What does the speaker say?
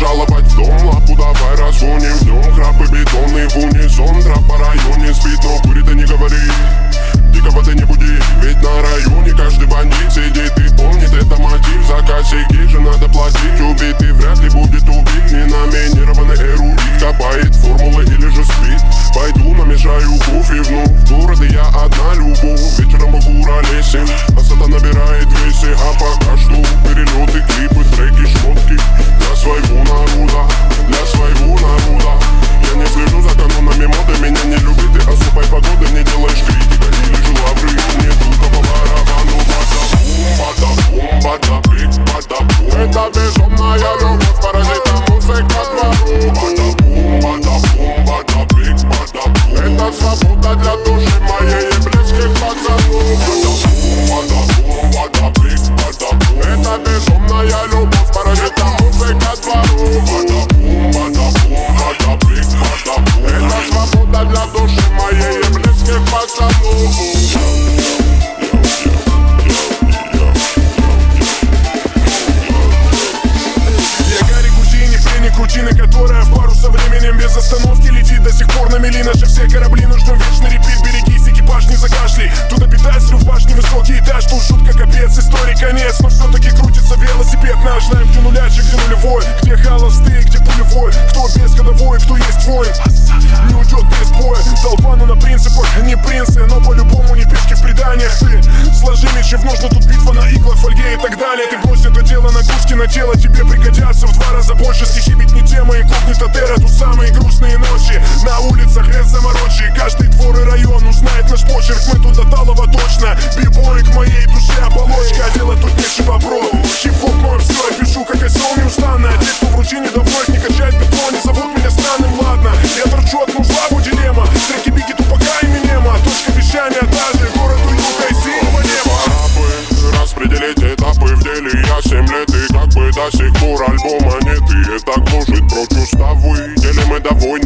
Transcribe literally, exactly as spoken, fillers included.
жаловать в дом. Лапу давай разгоним днем. Крабы бетонный в унисон. Трап по районе спит, но курит и не говорит. Дикого ты не буди, ведь на районе каждый бандит сидит и помнит, это мотив. За косяки же надо платить. Убитый вряд ли будет убит. Не номинированный эрудит копает формулы или же спит. Пойду намешаю кофе вновь. В городе я одна любовь. Вечером по куролесим. Красота набирает весе, а пока что перелеты, клипы, треки, шмотки. Для своего народа, для своего народа. Я не слежу за канонами моды. Меня не любит и особой погоды не делаешь критика. Или же лавры, не только по барабану. Бада-бум, бада-бик, бада-бум. Это безумная любовь, паразита музыка двору. Бада-бум, бада-бум, бада-бик, бада-бум. Это свобода для души моей и близких пацанов. Бада-бум, бада-бум, бада-бик, бада-бум. Это безумная любовь, паразита музыка двору. Бада-бум, бада-бум, бада-бик, бада-бум. Это свобода для души моей и близких пацанов. Крутина, которая в пару со временем без остановки летит до сих пор на мели. Наши все корабли нужны вечный репит. Берегись, экипаж не закашляй. Тут обитает срыв башни, высокий этаж. Тут шутка, капец, истории конец. Но все-таки крутится велосипед наш. Знаем, где нулячик, где нулевой. Где холостые, где пулевой. Кто без ходовой, кто есть воин. Не уйдет без боя. Толпа, ну на принципах, не принцы. Но по-любому не пешки в преданиях. Ты сложи мечи в нужно, тут битва на иглах, фольге и так далее. Ты брось это дело, нагрузки на тело тебе пригодятся в два раза больше. Стихи ведь не тема, инкогнито терра. Тут самые грустные ночи. На улицах лес заморочи. Каждый двор и район узнает наш почерк. Мы тут до талого точно. Бибой к моей душе оболочка. А дело тут меньше бобров. Хип-хоп мой все, я пишу как осел неустанно. Те, кто в рутине давно их не качает бетон, не зовут меня странным, ладно. Я торчу одну славу дилемма. Треки Бигги, Тупака и Минема. Точка вещания та же. Город уюта и синего неба. Пора бы распределить этапы в деле. Я семь лет и как бы до сих пор альбома нет. И это гложет прочь уставы. Делим мы до войны.